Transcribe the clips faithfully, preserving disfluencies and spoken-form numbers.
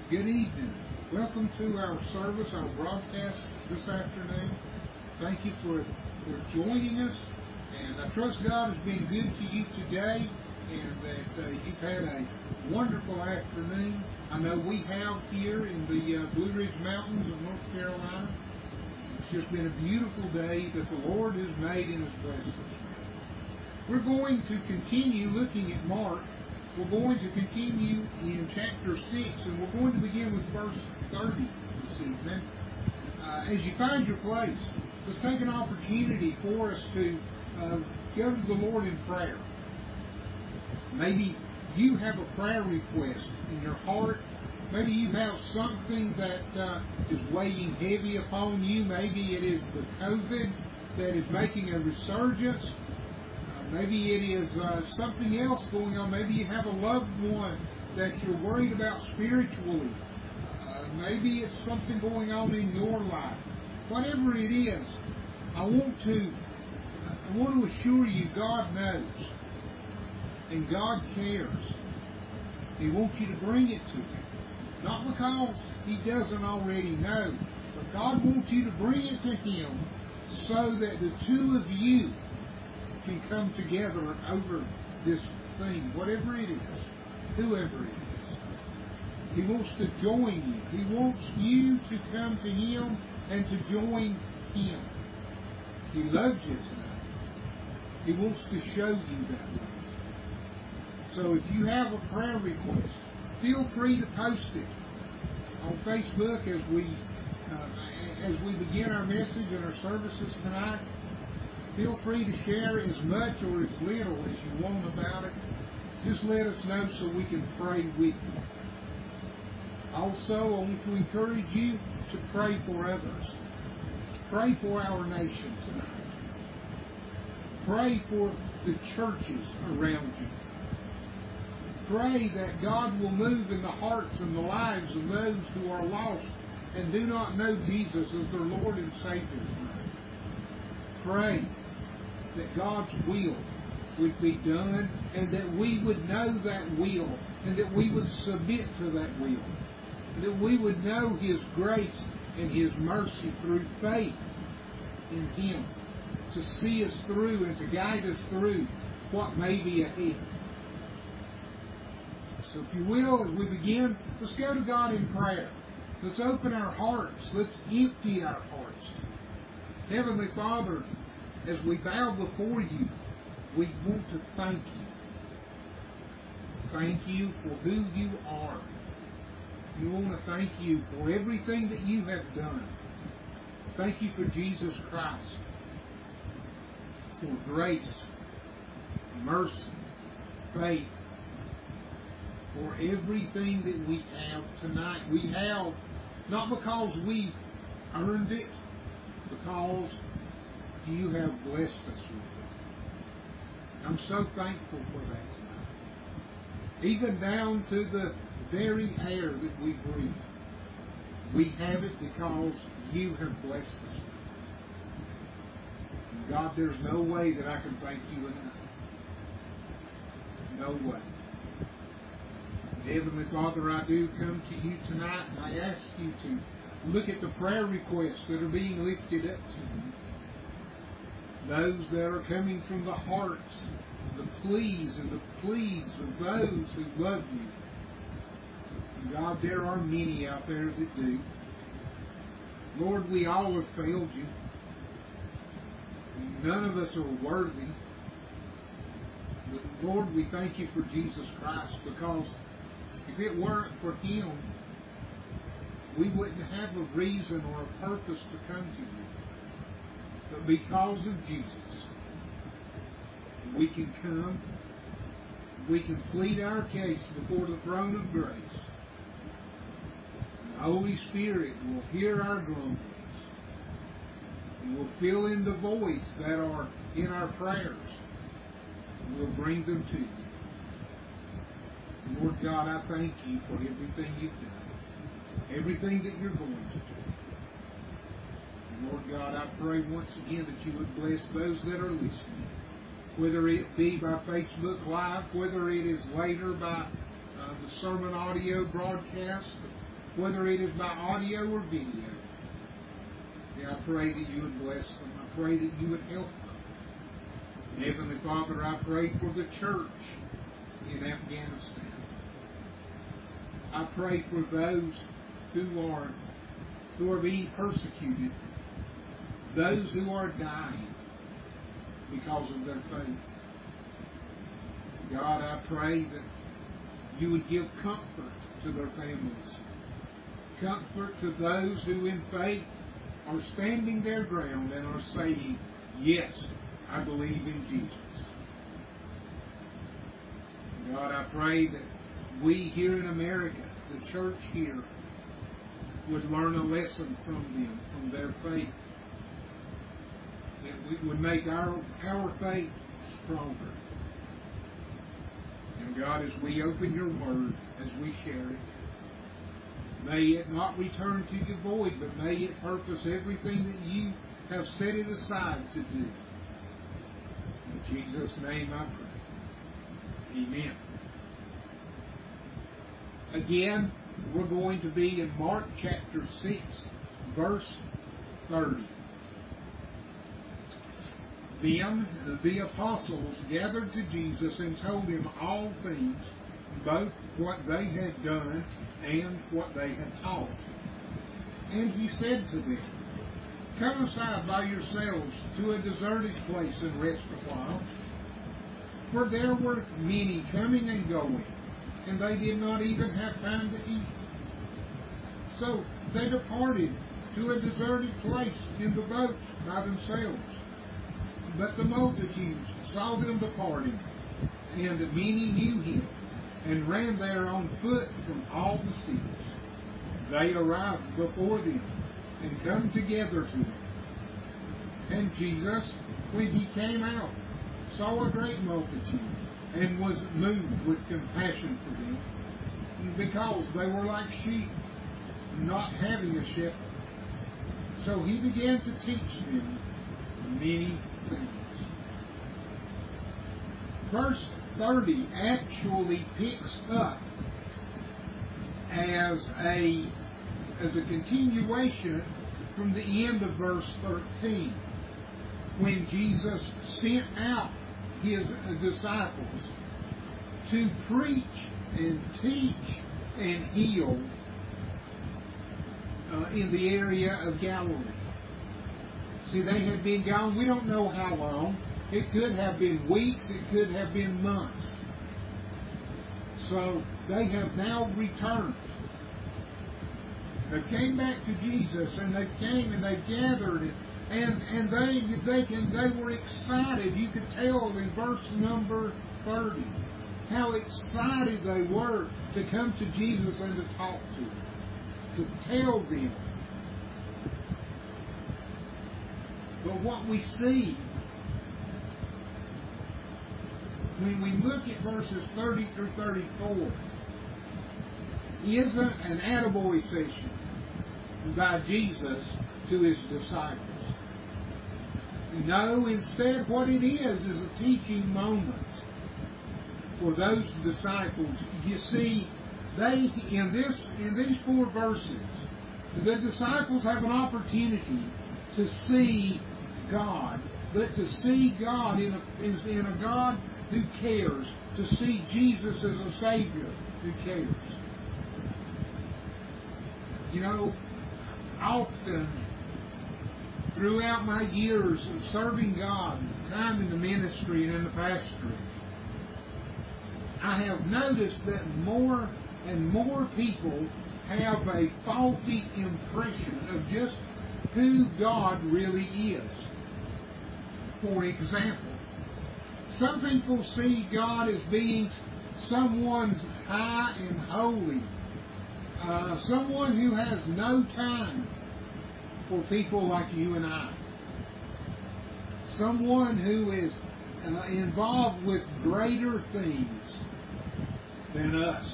Good evening. Welcome to our service, our broadcast this afternoon. Thank you for, for joining us. And I trust God has been good to you today and that uh, you've had a wonderful afternoon. I know we have here in the uh, Blue Ridge Mountains of North Carolina. It's just been a beautiful day that the Lord has made and has blessed us. We're going to continue looking at Mark. We're going to continue in chapter six, and we're going to begin with verse thirty this evening. Uh, as you find your place, let's take an opportunity for us to uh, go to the Lord in prayer. Maybe you have a prayer request in your heart. Maybe you have something that uh, is weighing heavy upon you. Maybe it is the COVID that is making a resurgence. Maybe it is uh, something else going on. Maybe you have a loved one that you're worried about spiritually. Uh, maybe it's something going on in your life. Whatever it is, I want to I want to assure you God knows and God cares. He wants you to bring it to Him. Not because He doesn't already know, but God wants you to bring it to Him so that the two of you can come together over this thing, whatever it is, whoever it is. He wants to join you. He wants you to come to Him and to join Him. He loves you tonight. He wants to show you that love. So if you have a prayer request, feel free to post it on Facebook as we uh, as we begin our message and our services tonight. Feel free to share as much or as little as you want about it. Just let us know so we can pray with you. Also, I want to encourage you to pray for others. Pray for our nation tonight. Pray for the churches around you. Pray that God will move in the hearts and the lives of those who are lost and do not know Jesus as their Lord and Savior tonight. Pray that God's will would be done and that we would know that will and that we would submit to that will and that we would know His grace and His mercy through faith in Him to see us through and to guide us through what may be ahead. So if you will, as we begin, let's go to God in prayer. Let's open our hearts. Let's empty our hearts. Heavenly Father, as we bow before you, we want to thank you. Thank you for who you are. We want to thank you for everything that you have done. Thank you for Jesus Christ, for grace, mercy, faith, for everything that we have tonight. We have not because we earned it, because you have blessed us with it. I'm so thankful for that tonight. Even down to the very air that we breathe. We have it because you have blessed us. And God, there's no way that I can thank you enough. No way. Heavenly Father, I do come to you tonight and I ask you to look at the prayer requests that are being lifted up to you. Those that are coming from the hearts, the pleas and the pleads of those who love you. And God, there are many out there that do. Lord, we all have failed you. None of us are worthy. But Lord, we thank you for Jesus Christ, because if it weren't for Him, we wouldn't have a reason or a purpose to come to you. But because of Jesus, we can come, we can plead our case before the throne of grace. And the Holy Spirit will hear our grumblings and will fill in the voids that are in our prayers and will bring them to you. And Lord God, I thank you for everything you've done, everything that you're going to do. Lord God, I pray once again that you would bless those that are listening, whether it be by Facebook Live, whether it is later by uh, the sermon audio broadcast. whether it is by audio or video. Yeah, I pray that you would bless them. I pray that you would help them. Heavenly Father, I pray for the church in Afghanistan. I pray for those who are who are being persecuted, those who are dying because of their faith. God, I pray that you would give comfort to their families, comfort to those who in faith are standing their ground and are saying, yes, I believe in Jesus. God, I pray that we here in America, the church here, would learn a lesson from them, from their faith, that we would make our, our faith stronger. And God, as we open your word, as we share it, may it not return to you void, but may it purpose everything that you have set it aside to do. In Jesus' name I pray. Amen. Again, we're going to be in Mark chapter six, verse thirty. Then the apostles gathered to Jesus and told him all things, both what they had done and what they had taught. And he said to them, come aside by yourselves to a deserted place and rest a while. For there were many coming and going, and they did not even have time to eat. So they departed to a deserted place in the boat by themselves. But the multitudes saw them departing, and many knew him, and ran there on foot from all the cities. They arrived before them, and come together to him. And Jesus, when he came out, saw a great multitude, and was moved with compassion for them, because they were like sheep, not having a shepherd. So he began to teach them many things. Verse thirty actually picks up as a as a continuation from the end of verse thirteen, when Jesus sent out his disciples to preach and teach and heal uh, in the area of Galilee. See, they had been gone, we don't know how long. It could have been weeks, it could have been months. So they have now returned. They came back to Jesus, and they came and they gathered, and and they they can they were excited. You could tell in verse number thirty how excited they were to come to Jesus and to talk to him, to tell them. But what we see when we look at verses thirty through thirty-four isn't an attaboy session by Jesus to his disciples. No, instead what it is is a teaching moment for those disciples. You see, they in this in these four verses, the disciples have an opportunity to see God, but to see God in a, in a God who cares, to see Jesus as a Savior who cares. You know, often throughout my years of serving God, time in the ministry and in the pastorate, I have noticed that more and more people have a faulty impression of just who God really is. For example, some people see God as being someone high and holy, uh, someone who has no time for people like you and I, someone who is uh, involved with greater things than us.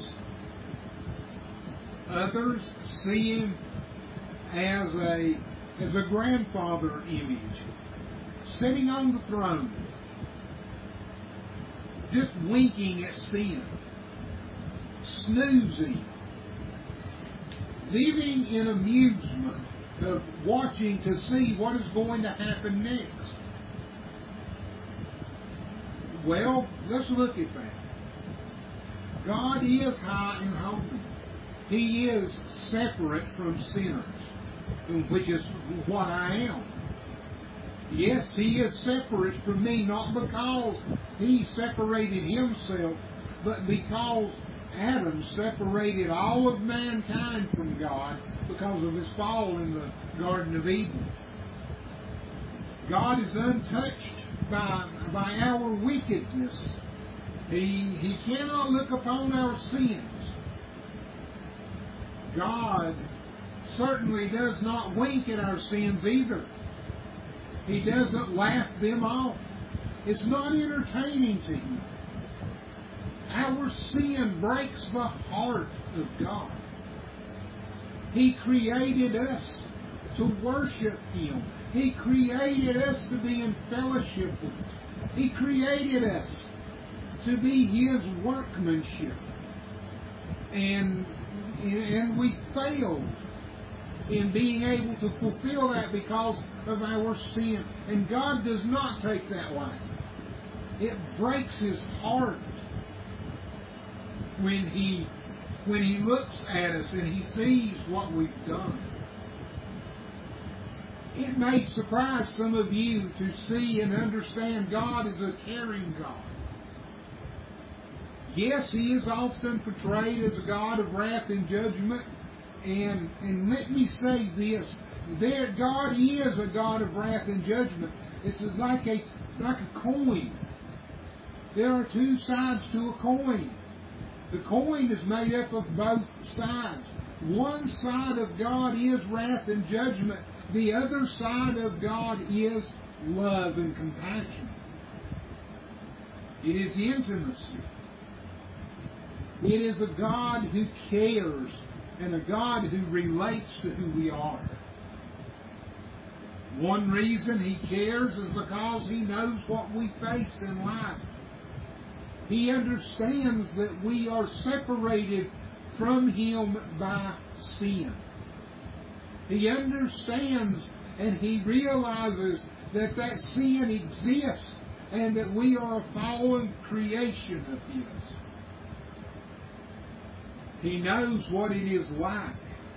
Others see him as a as a grandfather image, sitting on the throne, just winking at sin, snoozing, living in amusement of watching to see what is going to happen next. Well, let's look at that. God is high and holy. He is separate from sinners, which is what I am. Yes, He is separate from me, not because He separated Himself, but because Adam separated all of mankind from God because of his fall in the Garden of Eden. God is untouched by, by our wickedness. He, he cannot look upon our sins. God certainly does not wink at our sins either. He doesn't laugh them off. It's not entertaining to Him. Our sin breaks the heart of God. He created us to worship Him. He created us to be in fellowship with Him. He created us to be His workmanship. And, and we failed in being able to fulfill that because of our sin. And God does not take that light. It breaks His heart when He when He looks at us and He sees what we've done. It may surprise some of you to see and understand God is a caring God. Yes, He is often portrayed as a God of wrath and judgment. And, and let me say this. There, God is a God of wrath and judgment. It's like a, like a coin. There are two sides to a coin. The coin is made up of both sides. One side of God is wrath and judgment. The other side of God is love and compassion. It is intimacy. It is a God who cares and a God who relates to who we are. One reason He cares is because He knows what we face in life. He understands that we are separated from Him by sin. He understands and He realizes that that sin exists and that we are a fallen creation of His. He knows what it is like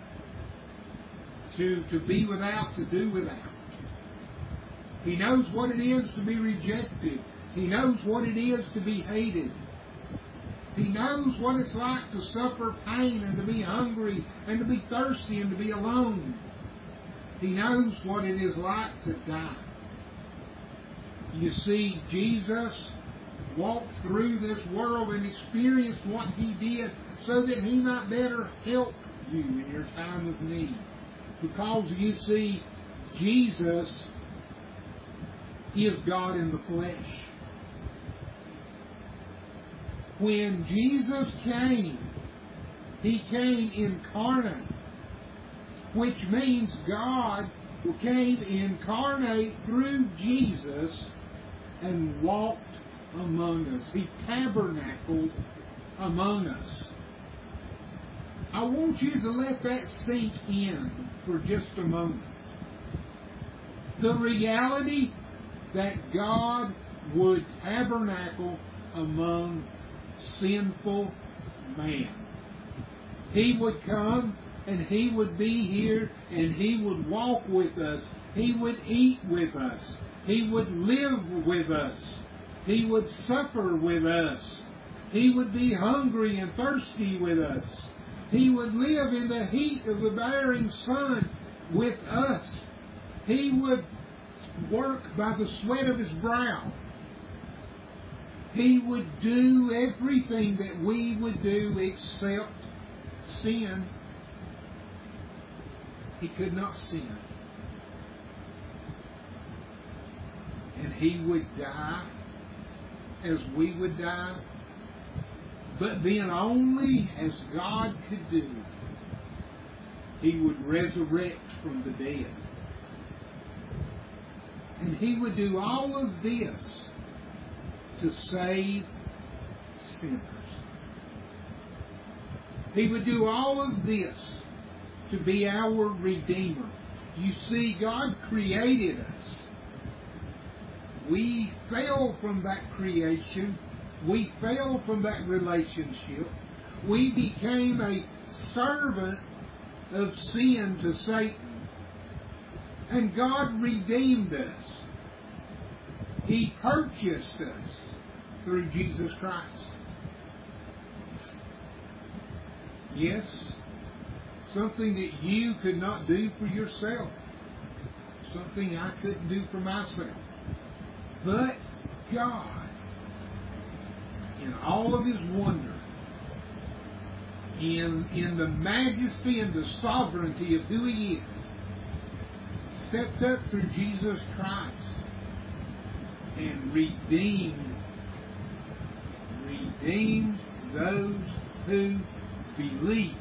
to, to be without, to do without. He knows what it is to be rejected. He knows what it is to be hated. He knows what it's like to suffer pain and to be hungry and to be thirsty and to be alone. He knows what it is like to die. You see, Jesus walked through this world and experienced what He did so that He might better help you in your time of need. Because, you see, Jesus is God in the flesh. When Jesus came, He came incarnate, which means God came incarnate through Jesus and walked among us. He tabernacled among us. I want you to let that sink in for just a moment. The reality that God would tabernacle among sinful man. He would come and He would be here and He would walk with us. He would eat with us. He would live with us. He would suffer with us. He would be hungry and thirsty with us. He would live in the heat of the bearing sun with us. He would work by the sweat of His brow. He would do everything that we would do except sin. He could not sin. And He would die as we would die. But then only as God could do, He would resurrect from the dead. And He would do all of this to save sinners. He would do all of this to be our Redeemer. You see, God created us. We fell from that creation. We fell from that relationship. We became a servant of sin to Satan. And God redeemed us. He purchased us through Jesus Christ. Yes, something that you could not do for yourself. Something I couldn't do for myself. But God, in all of His wonder, in, in the majesty and the sovereignty of who He is, stepped up through Jesus Christ and redeemed, redeemed those who believe.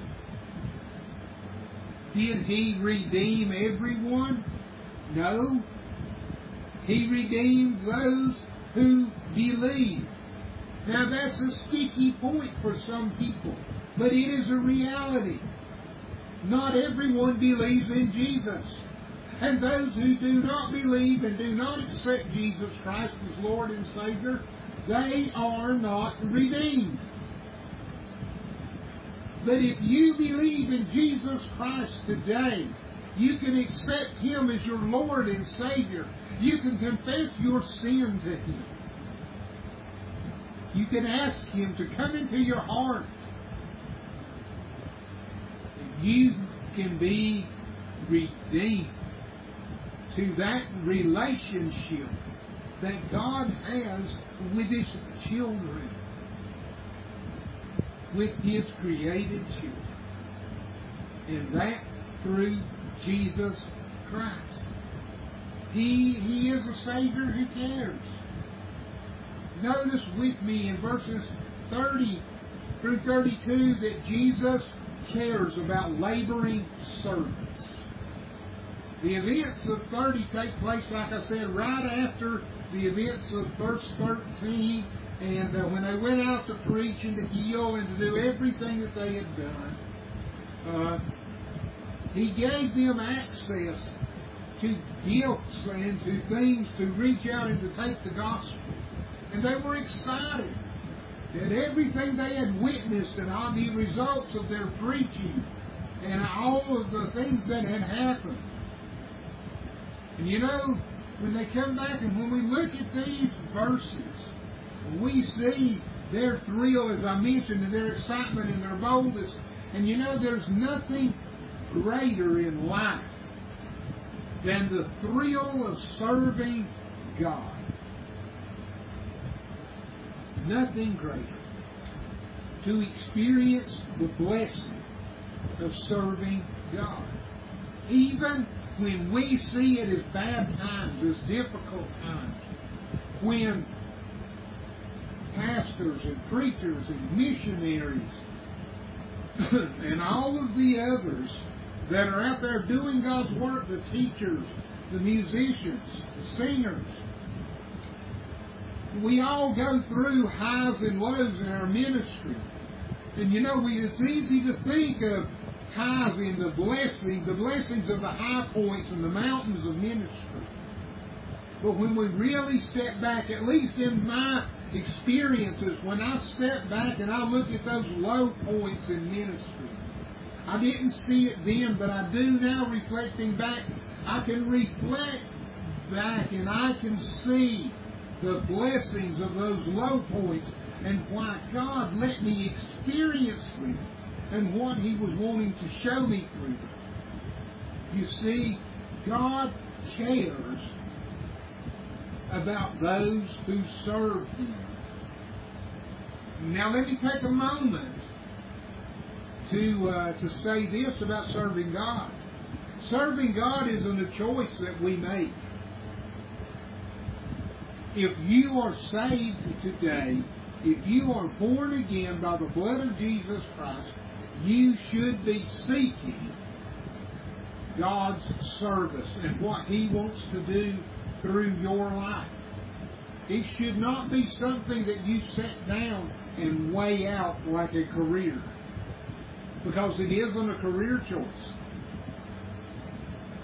Did He redeem everyone? No. He redeemed those who believe. Now that's a sticky point for some people, but it is a reality. Not everyone believes in Jesus. And those who do not believe and do not accept Jesus Christ as Lord and Savior, they are not redeemed. But if you believe in Jesus Christ today, you can accept Him as your Lord and Savior. You can confess your sin to Him. You can ask Him to come into your heart. You can be redeemed to that relationship that God has with His children, with His created children, and that through Jesus Christ. He, he is a Savior who cares. Notice with me in verses thirty through thirty-two that Jesus cares about laboring servants. The events of thirty take place, like I said, right after the events of verse thirteen. And uh, when they went out to preach and to heal and to do everything that they had done, uh, He gave them access to gifts and to things to reach out and to take the gospel. And they were excited that everything they had witnessed and all the results of their preaching and all of the things that had happened. And you know, when they come back and when we look at these verses, we see their thrill, as I mentioned, and their excitement and their boldness. And you know, there's nothing greater in life than the thrill of serving God. Nothing greater. To experience the blessing of serving God. Even when we see it as bad times, as difficult times, when pastors and preachers and missionaries and all of the others that are out there doing God's work, the teachers, the musicians, the singers, we all go through highs and lows in our ministry. And you know, we, it's easy to think of highs in the blessings, the blessings of the high points and the mountains of ministry. But when we really step back, at least in my experiences, when I step back and I look at those low points in ministry, I didn't see it then, but I do now, reflecting back. I can reflect back and I can see the blessings of those low points and why God let me experience them and what He was wanting to show me through them. You see, God cares about those who serve Him. Now let me take a moment to uh, to say this about serving God. Serving God isn't a choice that we make. If you are saved today, if you are born again by the blood of Jesus Christ, you should be seeking God's service and what He wants to do through your life. It should not be something that you sit down and weigh out like a career, because it isn't a career choice.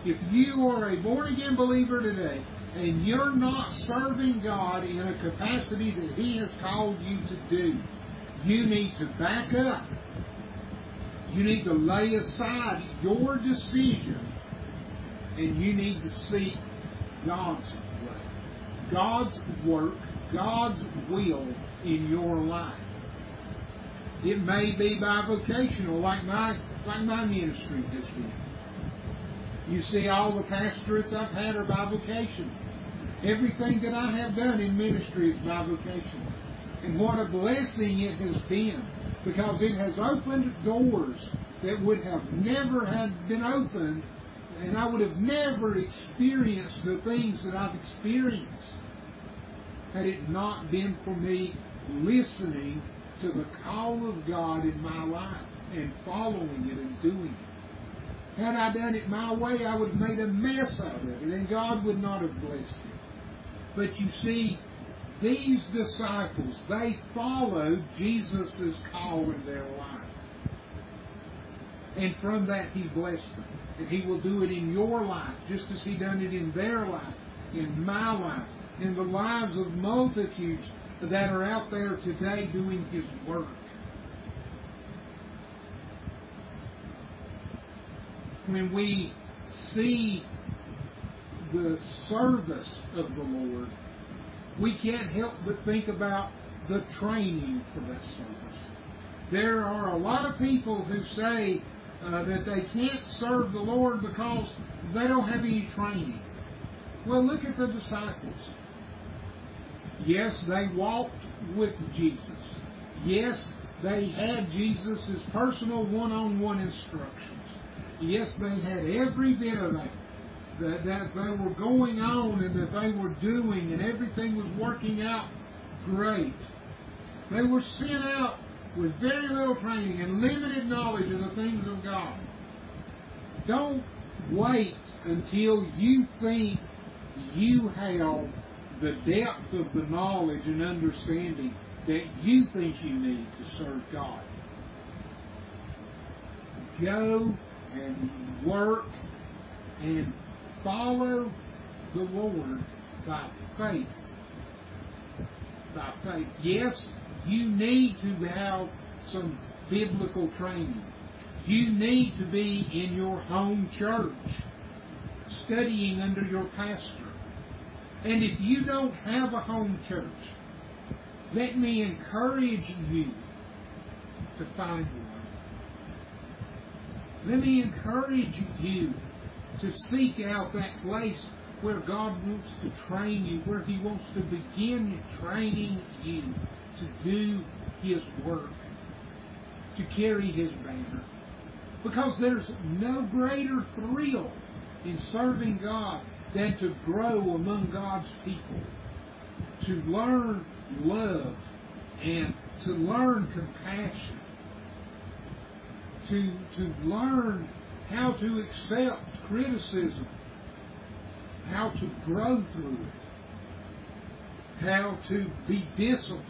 If you are a born-again believer today, and you're not serving God in a capacity that He has called you to do, you need to back up. You need to lay aside your decision, and you need to seek God's way, God's work, God's will in your life. It may be bivocational, like my like my ministry has been. You see, all the pastorates I've had are bivocational. Everything that I have done in ministry is bivocational. And what a blessing it has been, because it has opened doors that would have never have been opened, and I would have never experienced the things that I've experienced had it not been for me listening to the call of God in my life and following it and doing it. Had I done it my way, I would have made a mess of it, and God would not have blessed it. But you see, these disciples, they followed Jesus' call in their life. And from that He blessed them. And He will do it in your life, just as He done it in their life, in my life, in the lives of multitudes that are out there today doing His work. When we see the service of the Lord, we can't help but think about the training for that service. There are a lot of people who say uh, that they can't serve the Lord because they don't have any training. Well, look at the disciples. Yes, they walked with Jesus. Yes, they had Jesus' personal one-on-one instructions. Yes, they had every bit of that, that, that they were going on and that they were doing, and everything was working out great. They were sent out with very little training and limited knowledge of the things of God. Don't wait until you think you have the depth of the knowledge and understanding that you think you need to serve God. Go and work and follow the Lord by faith. By faith. Yes, you need to have some biblical training. You need to be in your home church, studying under your pastor. And if you don't have a home church, let me encourage you to find one. Let me encourage you to seek out that place where God wants to train you, where He wants to begin training you to do His work, to carry His banner. Because there's no greater thrill in serving God than to grow among God's people, to learn love and to learn compassion, to, to learn how to accept criticism, how to grow through it, how to be disciplined,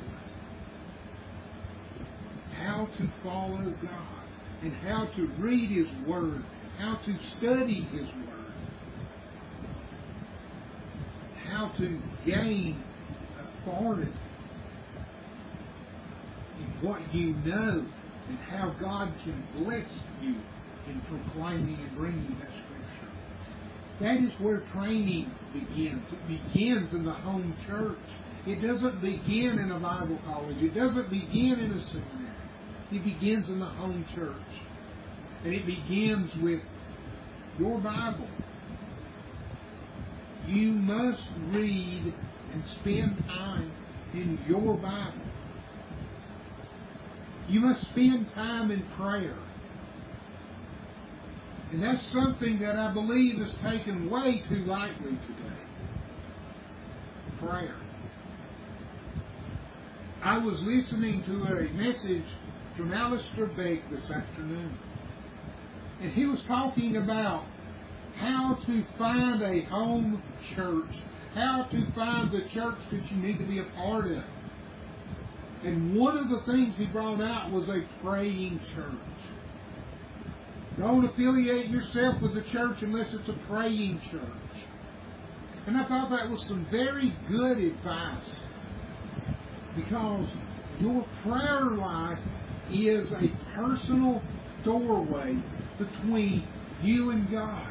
how to follow God, and how to read His Word, how to study His Word, how to gain authority in what you know, and how God can bless you in proclaiming and bringing that Scripture. That is where training begins. It begins in the home church. It doesn't begin in a Bible college. It doesn't begin in a seminary. It begins in the home church. And it begins with your Bible. You must read and spend time in your Bible. You must spend time in prayer. And that's something that I believe is taken way too lightly today. Prayer. I was listening to a message from Alistair Begg this afternoon. And he was talking about how to find a home church. How to find the church that you need to be a part of. And one of the things he brought out was a praying church. Don't affiliate yourself with the church unless it's a praying church. And I thought that was some very good advice, because your prayer life is a personal doorway between you and God.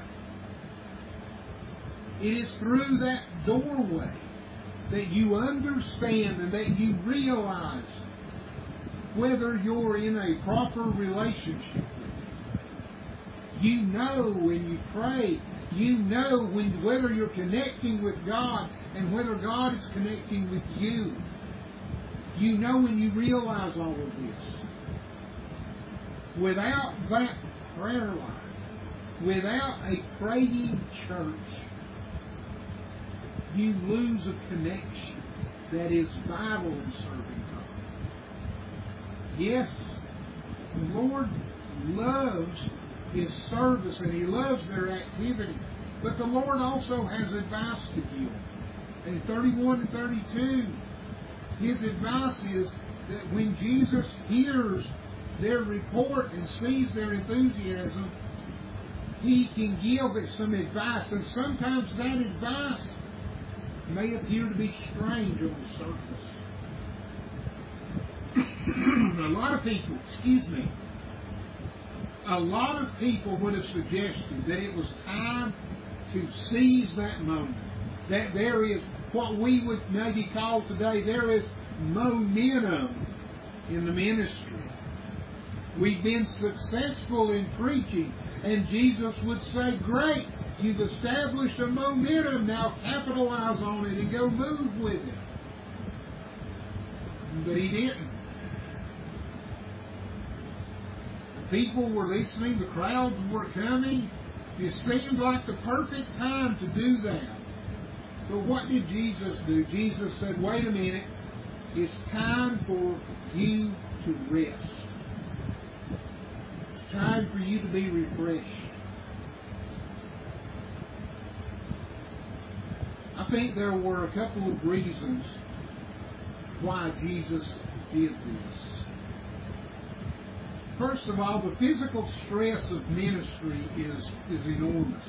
It is through that doorway that you understand and that you realize whether you're in a proper relationship. You know when you pray, you know when whether you're connecting with God and whether God is connecting with you. You know when you realize all of this. Without that prayer life, without a praying church, you lose a connection that is vital in serving God. Yes, the Lord loves His service and He loves their activity, but the Lord also has advice to give. In thirty-one and thirty-two, His advice is that when Jesus hears their report and sees their enthusiasm, He can give it some advice, and sometimes that advice may appear to be strange on the surface. A lot of people, excuse me, a lot of people would have suggested that it was time to seize that moment. That there is what we would maybe call today, there is momentum in the ministry. We've been successful in preaching, and Jesus would say, great, you've established a momentum, now capitalize on it and go move with it. But He didn't. People were listening, the crowds were coming. It seemed like the perfect time to do that. But what did Jesus do? Jesus said, wait a minute, it's time for you to rest. It's time for you to be refreshed. I think there were a couple of reasons why Jesus did this. First of all, the physical stress of ministry is, is enormous.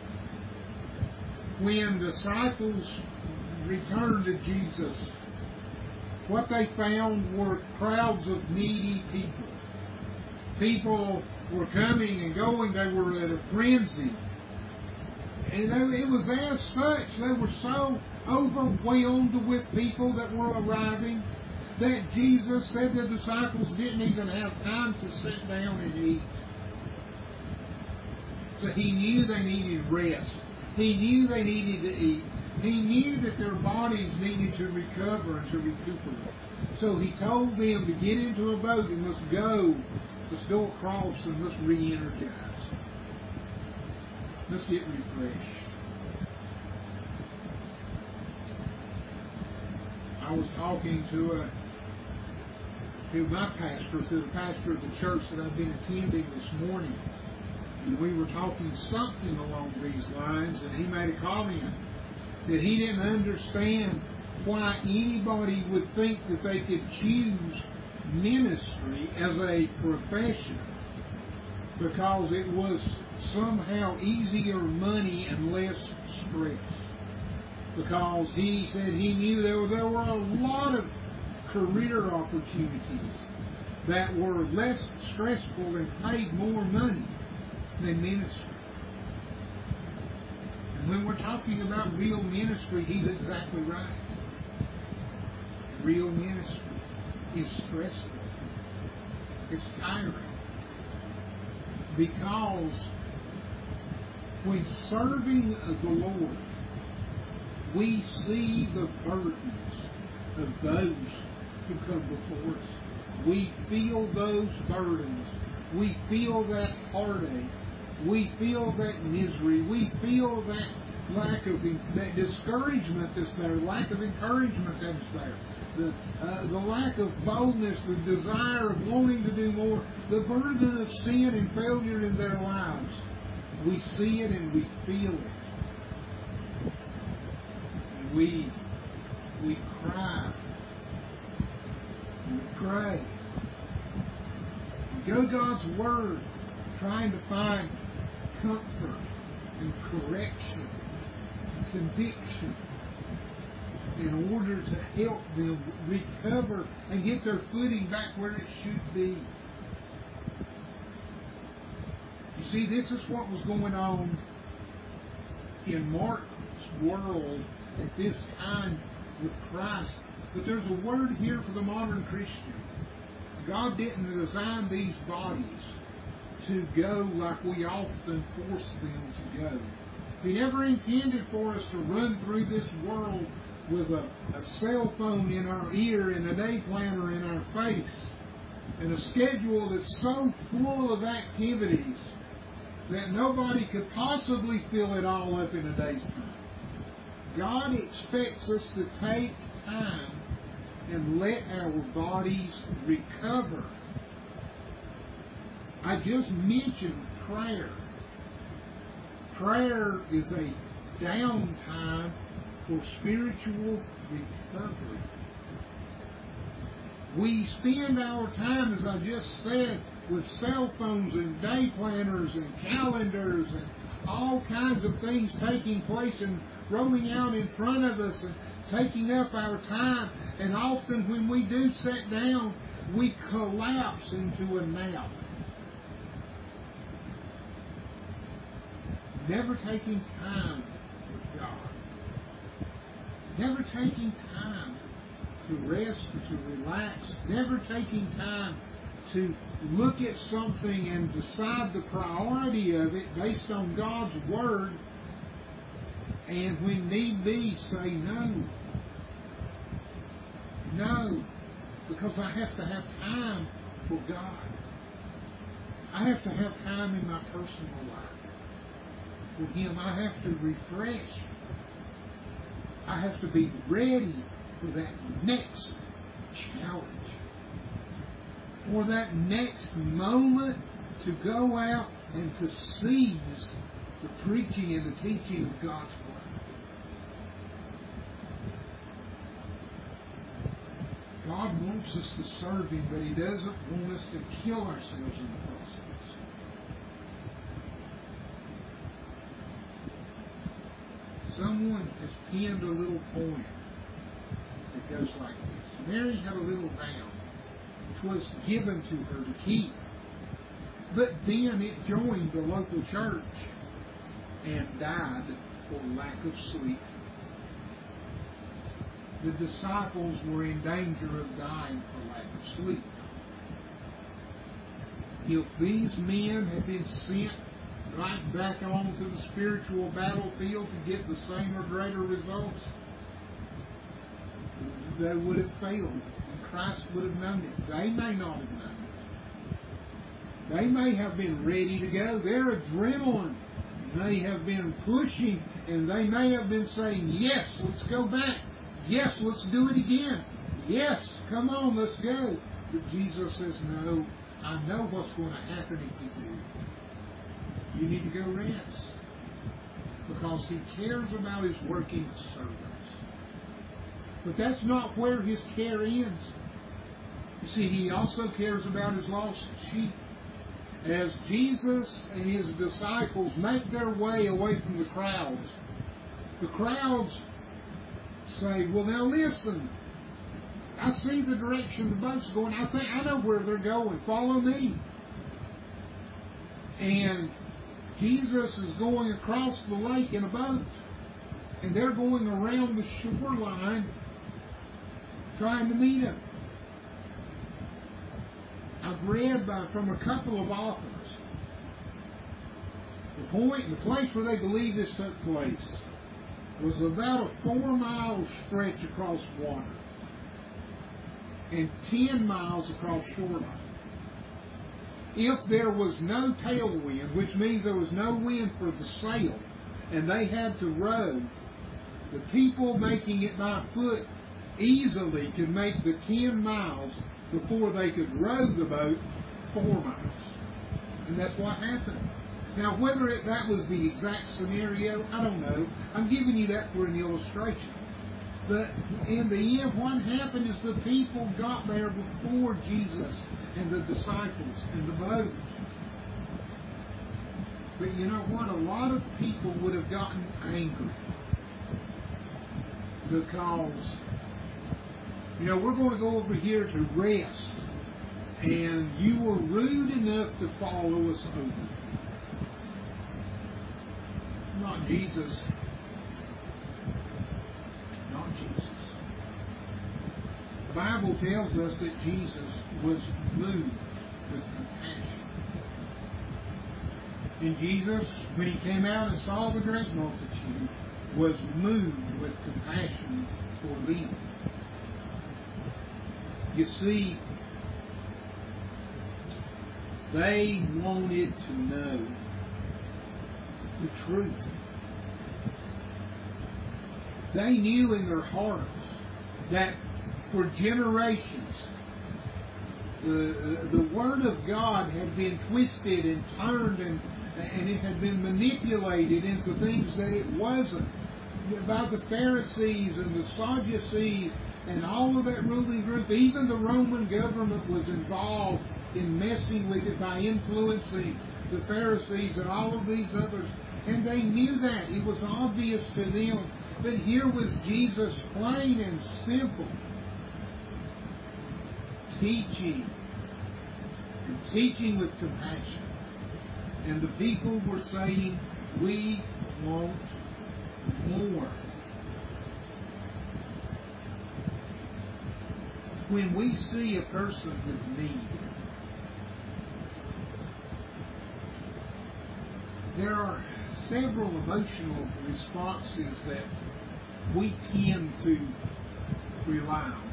When disciples returned to Jesus, what they found were crowds of needy people. People were coming and going. They were at a frenzy. And they, it was as such, they were so overwhelmed with people that were arriving that Jesus said the disciples didn't even have time to sit down and eat. So He knew they needed rest. He knew they needed to eat. He knew that their bodies needed to recover and to recuperate. So He told them to get into a boat and let's go. Let's go across and let's re-energize. Let's get refreshed. I was talking to a to my pastor, to the pastor of the church that I've been attending this morning. And we were talking something along these lines, and he made a comment that he didn't understand why anybody would think that they could choose ministry as a profession because it was somehow easier money and less stress. Because he said he knew there were, there were a lot of career opportunities that were less stressful and paid more money than ministry. And when we're talking about real ministry, he's exactly right. Real ministry is stressful. It's tiring. Because when serving the Lord, we see the burdens of those who come before us. We feel those burdens. We feel that heartache. We feel that misery. We feel that lack of, that discouragement that's there, lack of encouragement that's there, the, uh, the lack of boldness, the desire of wanting to do more, the burden of sin and failure in their lives. We see it and we feel it. We, we cry. We pray. We go to God's Word. trying to find comfort and correction, conviction, in order to help them recover and get their footing back where it should be. You see, this is what was going on in Mark's world at this time with Christ. But there's a word here for the modern Christian. God didn't design these bodies to go like we often force them to go. He never intended for us to run through this world with a, a cell phone in our ear and a day planner in our face and a schedule that's so full of activities that nobody could possibly fill it all up in a day's time. God expects us to take time and let our bodies recover. I just mentioned prayer. Prayer is a downtime for spiritual recovery. We spend our time, as I just said, with cell phones and day planners and calendars and all kinds of things taking place and rolling out in front of us and taking up our time. And often when we do sit down, we collapse into a nap. Never taking time with God. Never taking time to rest and to relax. Never taking time to look at something and decide the priority of it based on God's Word, and when need be, say no. No, because I have to have time for God. I have to have time in my personal life with Him. I have to refresh. I have to be ready for that next challenge, for that next moment to go out and to seize the preaching and the teaching of God's Word. God wants us to serve Him, but He doesn't want us to kill ourselves in the process. Someone has penned a little poem that goes like this. Mary had a little lamb which was given to her to keep, but then it joined the local church and died for lack of sleep. The disciples were in danger of dying for lack of sleep. If these men had been sent right back onto the spiritual battlefield to get the same or greater results, they would have failed. And Christ would have known it. They may not have known it. They may have been ready to go. Their adrenaline may have been pushing, and they may have been saying, yes, let's go back. Yes, let's do it again. Yes, come on, let's go. But Jesus says, no, I know what's going to happen if you do. You need to go rest. Because He cares about His working servants. But that's not where His care ends. You see, He also cares about His lost sheep. As Jesus and His disciples make their way away from the crowds, the crowds say, well, now listen, I see the direction the boat's going. I think I know where they're going. Follow me. And Jesus is going across the lake in a boat, and they're going around the shoreline trying to meet Him. I've read by, from a couple of authors the point, the place where they believe this took place was about a four-mile stretch across water and ten miles across shoreline. If there was no tailwind, which means there was no wind for the sail, and they had to row, the people making it by foot easily could make the ten miles before they could row the boat four miles. And that's what happened. Now, whether it, that was the exact scenario, I don't know. I'm giving you that for an illustration. But in the end, what happened is the people got there before Jesus and the disciples and the boat. But you know what? A lot of people would have gotten angry because, you know, we're going to go over here to rest, and you were rude enough to follow us over. Not Jesus. Not Jesus. The Bible tells us that Jesus was moved with compassion. And Jesus, when he came out and saw the great multitude, was moved with compassion for them. You see, they wanted to know the truth. They knew in their hearts that for generations the, the Word of God had been twisted and turned, and, and it had been manipulated into things that it wasn't by the Pharisees and the Sadducees and all of that ruling group. Even the Roman government was involved in messing with it by influencing the Pharisees and all of these others. And they knew that. It was obvious to them. But here was Jesus, plain and simple, teaching, and teaching with compassion. And the people were saying, we want more. When we see a person with need, there are several emotional responses that we tend to rely on.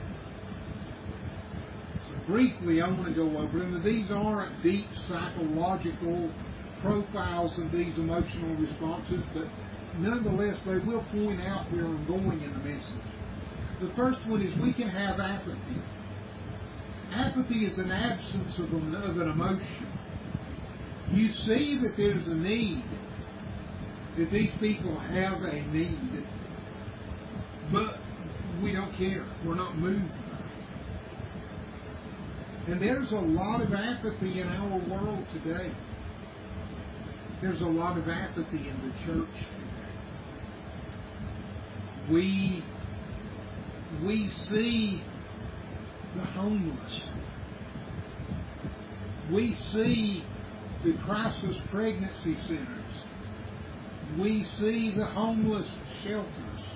So briefly, I want to go over them. These aren't deep psychological profiles of these emotional responses, but nonetheless, they will point out where I'm going in the message. The first one is we can have apathy. Apathy is an absence of an, of an emotion. You see that there's a need, that these people have a need, but we don't care. We're not moved by it. And there's a lot of apathy in our world today. There's a lot of apathy in the church today. We, we see the homeless. We see the crisis pregnancy centers. We see the homeless shelters.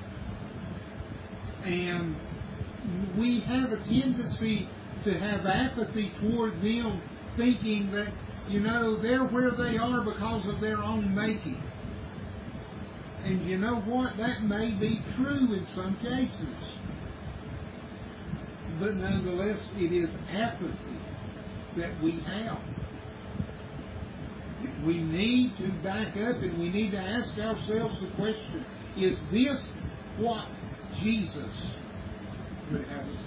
And we have a tendency to have apathy toward them, thinking that, you know, they're where they are because of their own making. And you know what? That may be true in some cases. But nonetheless, it is apathy that we have. We need to back up and we need to ask ourselves the question, is this what Jesus would have us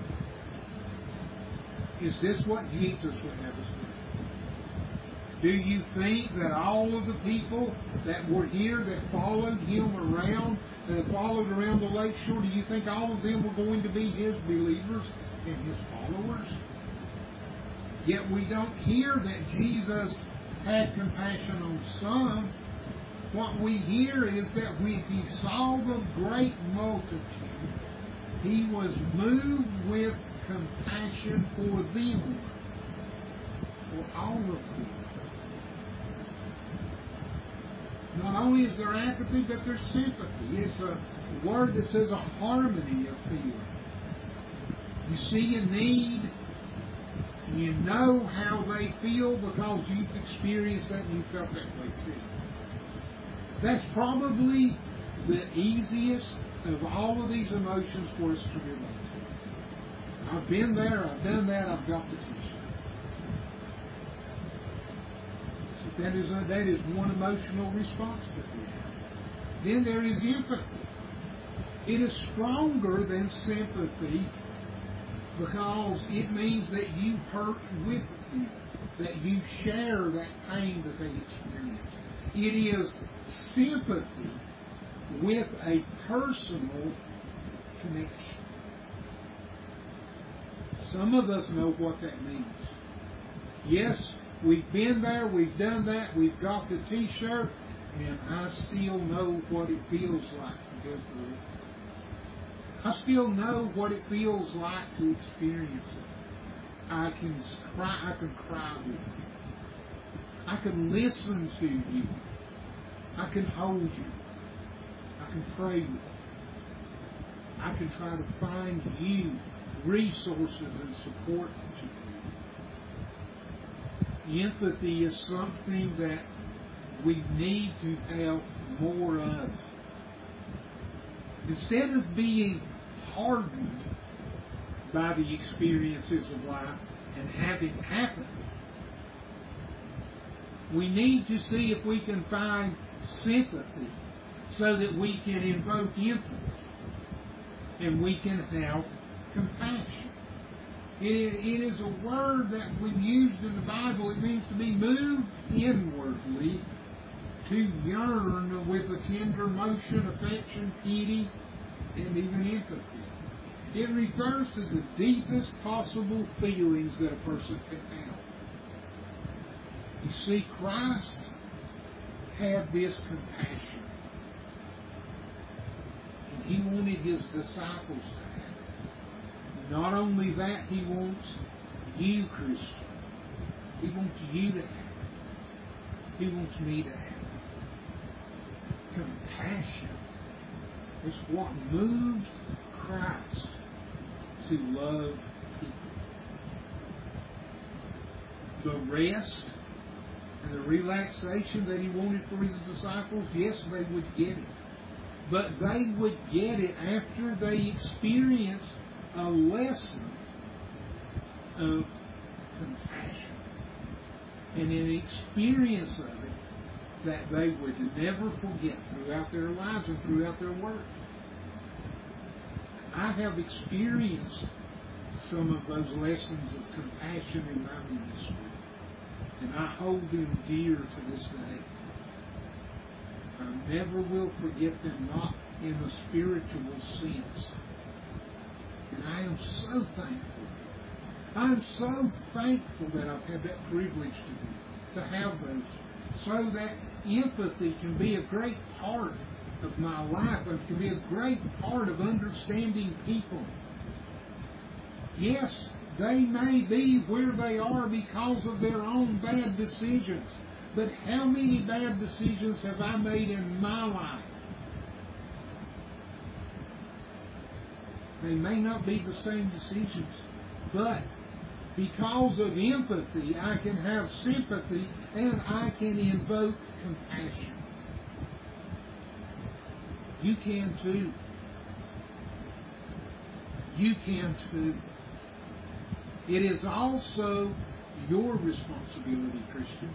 do? Is this what Jesus would have us do? Do you think that all of the people that were here that followed him around, that followed around the lake shore, do you think all of them were going to be his believers and his followers? Yet we don't hear that Jesus had compassion on some. What we hear is that when he saw the great multitude, he was moved with compassion for them, for all of them. Not only is there apathy, but there's sympathy. It's a word that says a harmony of feeling. You see a need, you know how they feel because you've experienced that and you felt that way too. That's probably the easiest of all of these emotions for us to relate to. I've been there, I've done that, I've got the t-shirt. So that is, a, that is one emotional response that we have. Then there is empathy. It is stronger than sympathy, because it means that you hurt with them, that you share that pain that they experience. It is sympathy with a personal connection. Some of us know what that means. Yes, We've been there, we've done that, we've got the t-shirt, and I still know what it feels like to go through it. I still know what it feels like to experience it. I can cry, I can cry with you. I can listen to you. I can hold you. I can pray with you. I can try to find you resources and support to you. Empathy is something that we need to have more of. Instead of being hardened by the experiences of life and having happened, we need to see if we can find sympathy so that we can invoke empathy and we can have compassion. It, it is a word that when used in the Bible, it means to be moved inwardly, to yearn with a tender motion, affection, pity, and even empathy. It refers to the deepest possible feelings that a person can have. You see, Christ had this compassion. And He wanted His disciples to have it. Not only that, He wants you, Christian. He wants you to have it. He wants me to have it. Compassion is what moves Christ to love people. The rest and the relaxation that He wanted for His disciples, yes, they would get it. But they would get it after they experienced a lesson of compassion and an experience of it that they would never forget throughout their lives and throughout their work. I have experienced some of those lessons of compassion in my ministry, and I hold them dear to this day. I never will forget them, not in a spiritual sense. And I am so thankful. I am so thankful that I've had that privilege to, to have those, so that empathy can be a great part of my life and can be a great part of understanding people. Yes, they may be where they are because of their own bad decisions. But how many bad decisions have I made in my life? They may not be the same decisions, but because of empathy, I can have sympathy and I can invoke compassion. You can too. You can too. It is also your responsibility, Christian.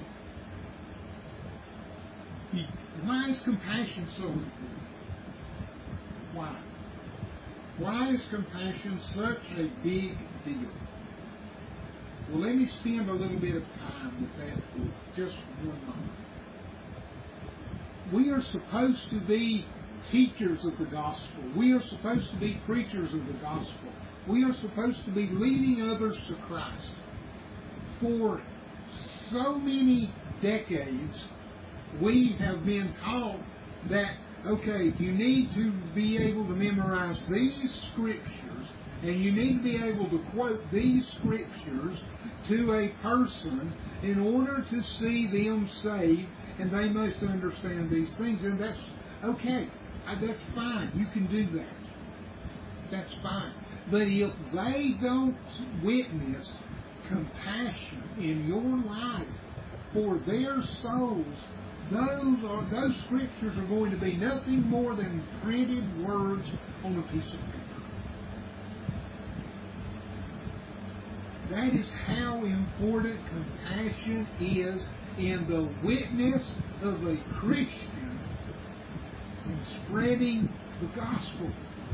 Why is compassion so important? Why? Why is compassion such a big deal? Well, let me spend a little bit of time with that for just one moment. We are supposed to be teachers of the gospel. We are supposed to be preachers of the gospel. We are supposed to be leading others to Christ. For so many decades, we have been taught that, okay, you need to be able to memorize these scriptures, and you need to be able to quote these scriptures to a person in order to see them saved, and they must understand these things. And that's okay. That's fine. You can do that. That's fine. But if they don't witness compassion in your life for their souls, those are those scriptures are going to be nothing more than printed words on a piece of paper. That is how important compassion is in the witness of a Christian in spreading the gospel.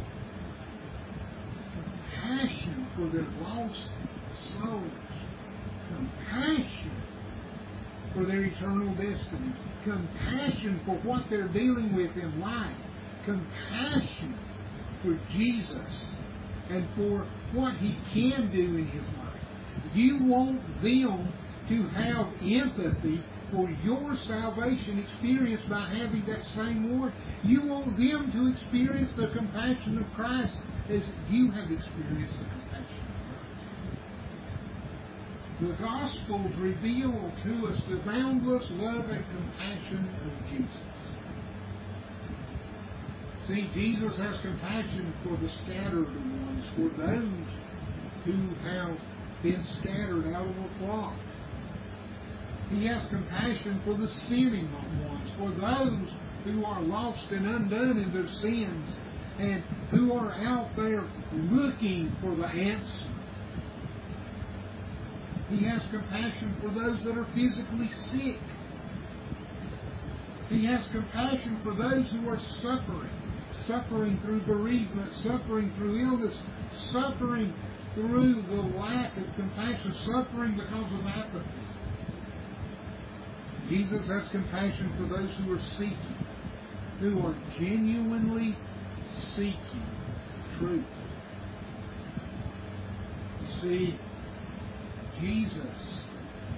Compassion for their lost souls. Compassion for their eternal destiny. Compassion for what they're dealing with in life. Compassion for Jesus and for what He can do in His life. You want them to have empathy for your salvation experienced by having that same Lord. You want them to experience the compassion of Christ as you have experienced the compassion of Christ. The Gospels reveal to us the boundless love and compassion of Jesus. See, Jesus has compassion for the scattered ones, for those who have been scattered out of the flock. He has compassion for the sinning ones, for those who are lost and undone in their sins and who are out there looking for the answer. He has compassion for those that are physically sick. He has compassion for those who are suffering, suffering through bereavement, suffering through illness, suffering through the lack of compassion, suffering because of apathy. Jesus has compassion for those who are seeking, who are genuinely seeking truth. You see, Jesus,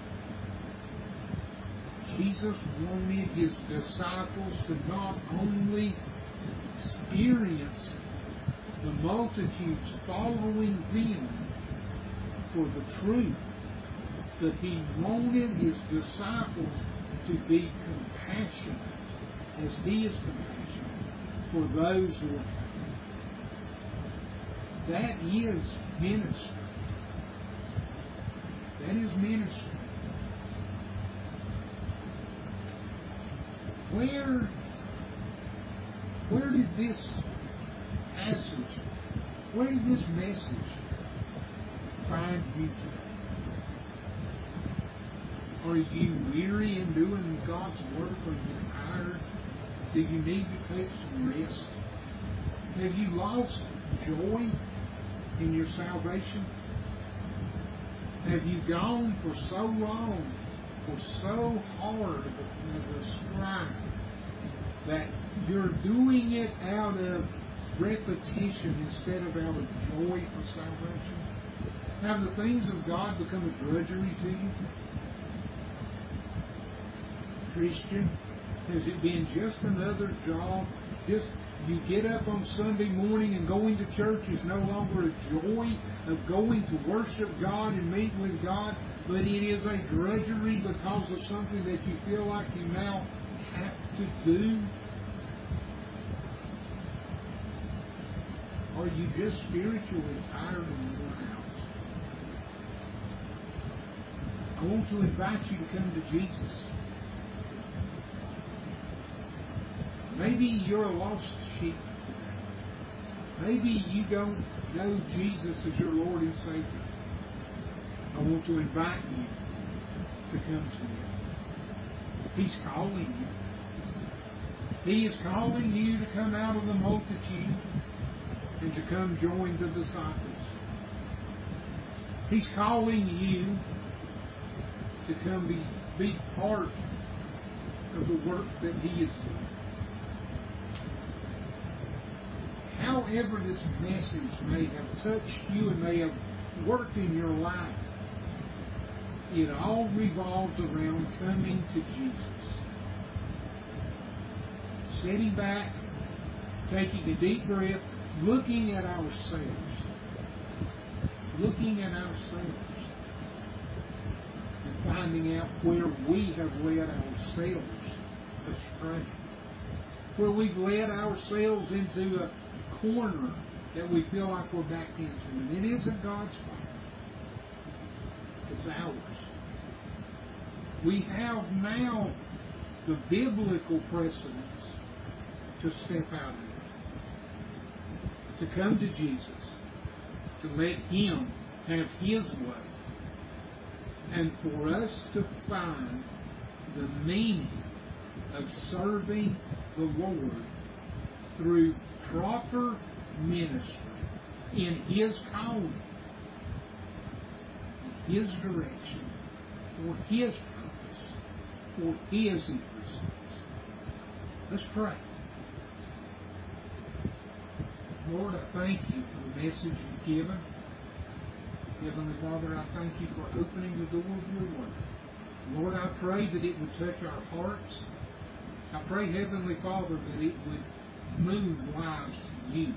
Jesus wanted His disciples to not only experience the multitudes following Him for the truth, but He wanted His disciples to be compassionate as He is compassionate for those who are hurting. That is ministry. That is ministry. Where, where did this passage, where did this message find you today? Are you weary in doing God's work? Are you tired? Do you need to take some rest? Have you lost joy in your salvation? Have you gone for so long, for so hard of a strive, that you're doing it out of repetition instead of out of joy for salvation? Have the things of God become a drudgery to you? Christian, has it been just another job? Just you get up on Sunday morning and going to church is no longer a joy of going to worship God and meet with God, but it is a drudgery because of something that you feel like you now have to do? Are you just spiritually tired and worn out? I want to invite you to come to Jesus. Maybe you're a lost sheep. Maybe you don't know Jesus as your Lord and Savior. I want to invite you to come to Him. He's calling you. He is calling you to come out of the multitude and to come join the disciples. He's calling you to come be, be part of the work that He is doing. However this message may have touched you and may have worked in your life, it all revolves around coming to Jesus. Sitting back, taking a deep breath, looking at ourselves. Looking at ourselves. And finding out where we have led ourselves astray. Where we've led ourselves into a corner that we feel like we're back into. And it isn't God's fault. It's ours. We have now the biblical precedence to step out of it. To come to Jesus. To let Him have His way. And for us to find the meaning of serving the Lord through proper ministry in His calling, in His direction, for His purpose, for His end results. Let's pray. Lord, I thank You for the message You've given. Heavenly Father, I thank You for opening the door of Your Word. Lord, I pray that it would touch our hearts. I pray, Heavenly Father, that it would move lives to you.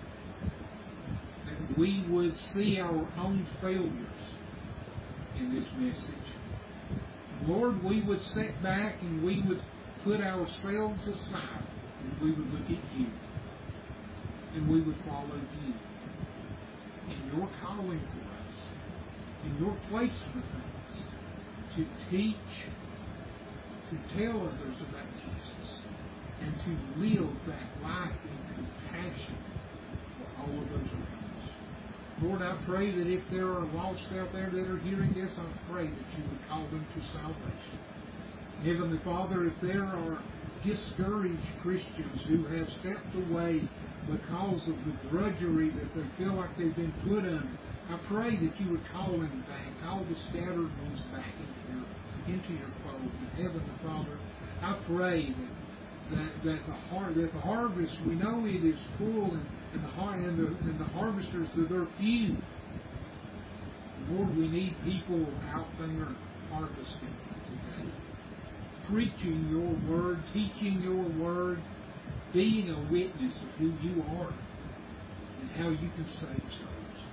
That we would see our own failures in this message. Lord, we would sit back and we would put ourselves aside and we would look at you. And we would follow you. In your calling for us. In your placement of us. To teach, to tell others about Jesus, and to live that life in compassion for all of those around us. Lord, I pray that if there are lost out there that are hearing this, I pray that you would call them to salvation. Heavenly Father, if there are discouraged Christians who have stepped away because of the drudgery that they feel like they've been put under, I pray that you would call them back, call the scattered ones back into your, into your fold. And Heavenly Father, I pray that that, that the har- that the harvest, we know it is full, and, and the har- and the and the harvesters, that they're few. Lord, we need people out there harvesting today, preaching your word, teaching your word, being a witness of who you are and how you can save souls.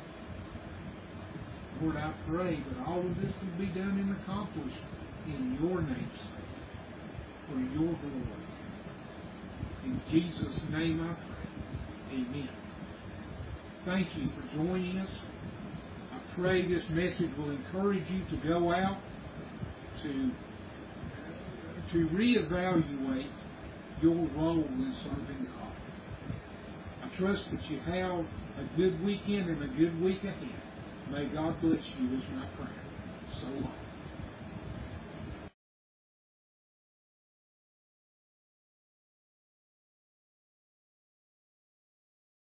Lord, I pray that all of this will be done and accomplished in your name's sake, for your glory. In Jesus' name I pray. Amen. Thank you for joining us. I pray this message will encourage you to go out to, to reevaluate your role in serving God. I trust that you have a good weekend and a good week ahead. May God bless you is my prayer. So long.